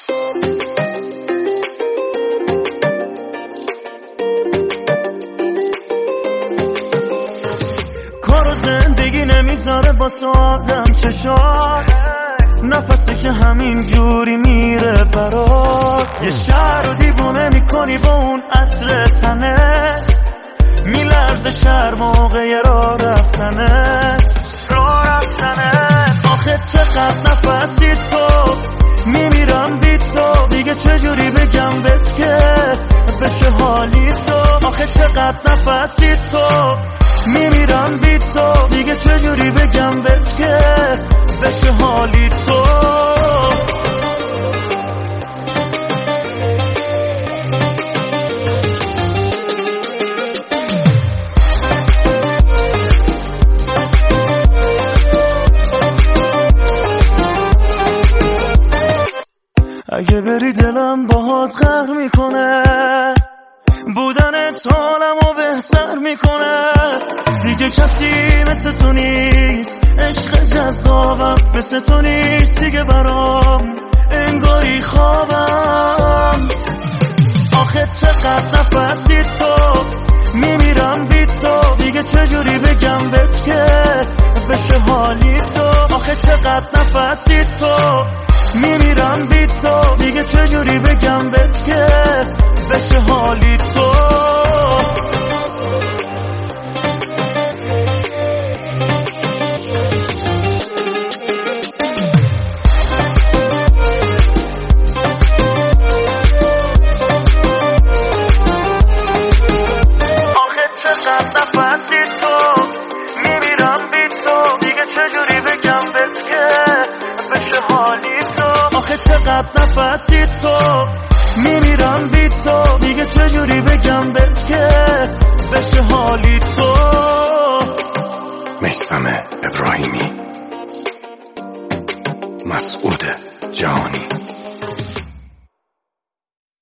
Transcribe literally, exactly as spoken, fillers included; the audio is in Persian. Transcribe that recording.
کار و زندگی نمیذاره با آدم چشات، نفسی که همین جوری میره برات. یه شهر رو دیوونه میکنی با اون عطر تنت، میلرزه شهر موقع راه رفتنت راه رفتنت. آخه چقدر نفسی تو، میمیرم بی تو، دیگه چجوری بگم بهت که بشه حالی تو. آخه چقدر نفسی تو، میمیرم بی تو، دیگه چجوری بگم بهت که بشه حالی تو. اگه بری دلم باهات قهر میکنه، بودنت حالمو بهتر میکنه. دیگه کسی مثل تو نیست، عشق جذابم مثل تو نیست دیگه برام، انگاری خوابم. آخه چقدر نفسی تو، میمیرم بی تو، دیگه چجوری بگم بهت که بشه حالی تو. آخه چقدر نفسی تو، میمیرم بی تو، دیگه چجوری بگم بهت که بشه حالی تو. آخه چقدر نفسی تو، میمیرم بی تو، دیگه چجوری بگم بهت که بشه حالی تو. آخه چقدر نفسی تو، میمیرم بی تو، دیگه چجوری بگم بهت که بشه حالی تو. میثم ابراهیمی، مسعود جهانی.